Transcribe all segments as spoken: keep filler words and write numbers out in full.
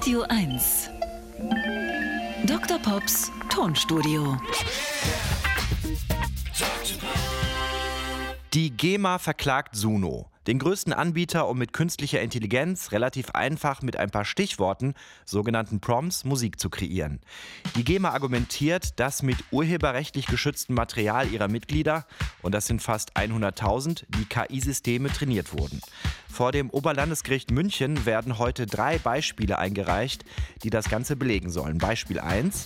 Radio eins. Doktor Pops Tonstudio. Die GEMA verklagt Suno, den größten Anbieter, um mit künstlicher Intelligenz relativ einfach mit ein paar Stichworten, sogenannten Prompts, Musik zu kreieren. Die GEMA argumentiert, dass mit urheberrechtlich geschütztem Material ihrer Mitglieder, und das sind fast hunderttausend, die K I-Systeme trainiert wurden. Vor dem Oberlandesgericht München werden heute drei Beispiele eingereicht, die das Ganze belegen sollen. Beispiel eins.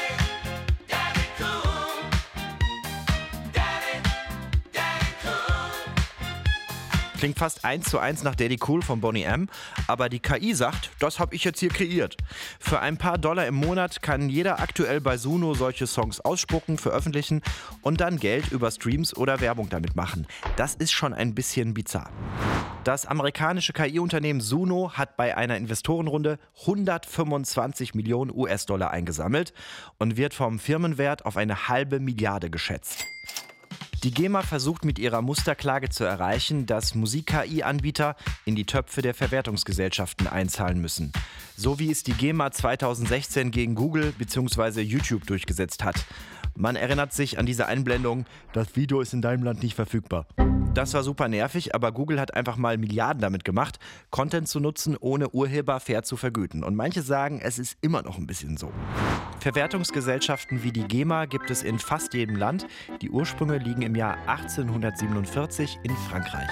Klingt fast eins zu eins nach Daddy Cool von Boney M, aber die K I sagt, das habe ich jetzt hier kreiert. Für ein paar Dollar im Monat kann jeder aktuell bei Suno solche Songs ausspucken, veröffentlichen und dann Geld über Streams oder Werbung damit machen. Das ist schon ein bisschen bizarr. Das amerikanische K I-Unternehmen Suno hat bei einer Investorenrunde hundertfünfundzwanzig Millionen U S-Dollar eingesammelt und wird vom Firmenwert auf eine halbe Milliarde geschätzt. Die GEMA versucht mit ihrer Musterklage zu erreichen, dass Musik-K I-Anbieter in die Töpfe der Verwertungsgesellschaften einzahlen müssen. So wie es die GEMA zweitausendsechzehn gegen Google bzw. YouTube durchgesetzt hat. Man erinnert sich an diese Einblendung, das Video ist in deinem Land nicht verfügbar. Das war super nervig, aber Google hat einfach mal Milliarden damit gemacht, Content zu nutzen, ohne Urheber fair zu vergüten. Und manche sagen, es ist immer noch ein bisschen so. Verwertungsgesellschaften wie die GEMA gibt es in fast jedem Land. Die Ursprünge liegen im Jahr achtzehnhundertsiebenundvierzig in Frankreich.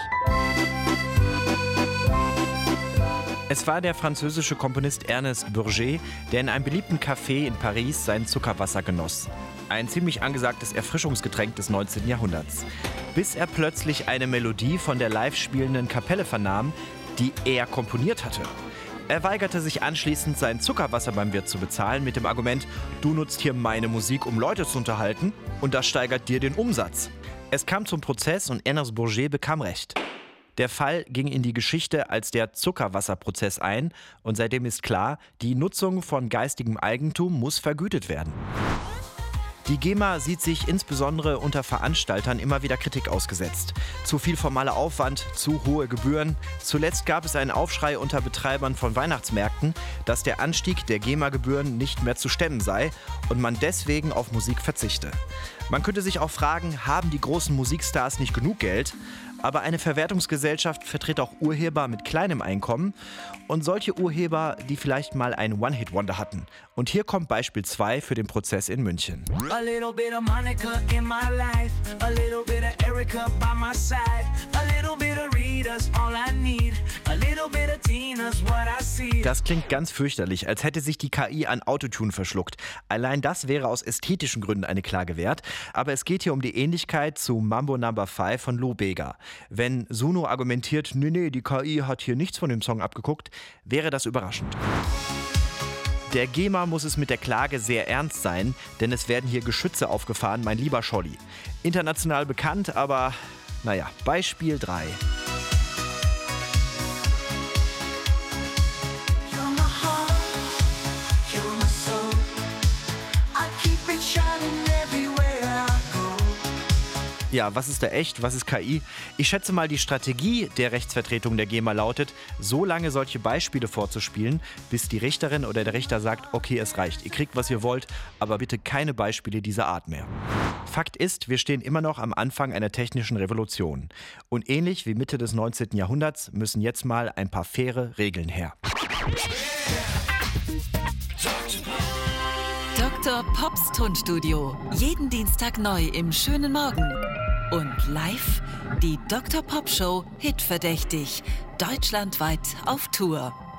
Es war der französische Komponist Ernest Bourget, der in einem beliebten Café in Paris sein Zuckerwasser genoss. Ein ziemlich angesagtes Erfrischungsgetränk des neunzehnten Jahrhunderts. Bis er plötzlich eine Melodie von der live spielenden Kapelle vernahm, die er komponiert hatte. Er weigerte sich anschließend, sein Zuckerwasser beim Wirt zu bezahlen, mit dem Argument, du nutzt hier meine Musik, um Leute zu unterhalten, und das steigert dir den Umsatz. Es kam zum Prozess und Ernest Bourget bekam Recht. Der Fall ging in die Geschichte als der Zuckerwasserprozess ein und seitdem ist klar, die Nutzung von geistigem Eigentum muss vergütet werden. Die GEMA sieht sich insbesondere unter Veranstaltern immer wieder Kritik ausgesetzt. Zu viel formaler Aufwand, zu hohe Gebühren. Zuletzt gab es einen Aufschrei unter Betreibern von Weihnachtsmärkten, dass der Anstieg der GEMA-Gebühren nicht mehr zu stemmen sei und man deswegen auf Musik verzichte. Man könnte sich auch fragen, haben die großen Musikstars nicht genug Geld? Aber eine Verwertungsgesellschaft vertritt auch Urheber mit kleinem Einkommen und solche Urheber, die vielleicht mal einen One-Hit-Wonder hatten. Und hier kommt Beispiel zwei für den Prozess in München. A little bit of Monica in my life, a little bit of Erica by my side, a little bit of Rita's all I need, a little bit of Tina's what I see. Das klingt ganz fürchterlich, als hätte sich die K I an Autotune verschluckt. Allein das wäre aus ästhetischen Gründen eine Klage wert. Aber es geht hier um die Ähnlichkeit zu Mambo Number five von Lou Bega. Wenn Suno argumentiert, nee, nee, die K I hat hier nichts von dem Song abgeguckt, wäre das überraschend. Der GEMA muss es mit der Klage sehr ernst sein, denn es werden hier Geschütze aufgefahren, mein lieber Scholli. International bekannt, aber naja, Beispiel drei. Ja, was ist da echt, was ist K I? Ich schätze mal, die Strategie der Rechtsvertretung der GEMA lautet, so lange solche Beispiele vorzuspielen, bis die Richterin oder der Richter sagt, okay, es reicht, ihr kriegt, was ihr wollt, aber bitte keine Beispiele dieser Art mehr. Fakt ist, wir stehen immer noch am Anfang einer technischen Revolution. Und ähnlich wie Mitte des neunzehnten Jahrhunderts müssen jetzt mal ein paar faire Regeln her. Doktor Pops Tonstudio. Jeden Dienstag neu im schönen Morgen. Und live die Doktor Pop Show Hitverdächtig. Deutschlandweit auf Tour.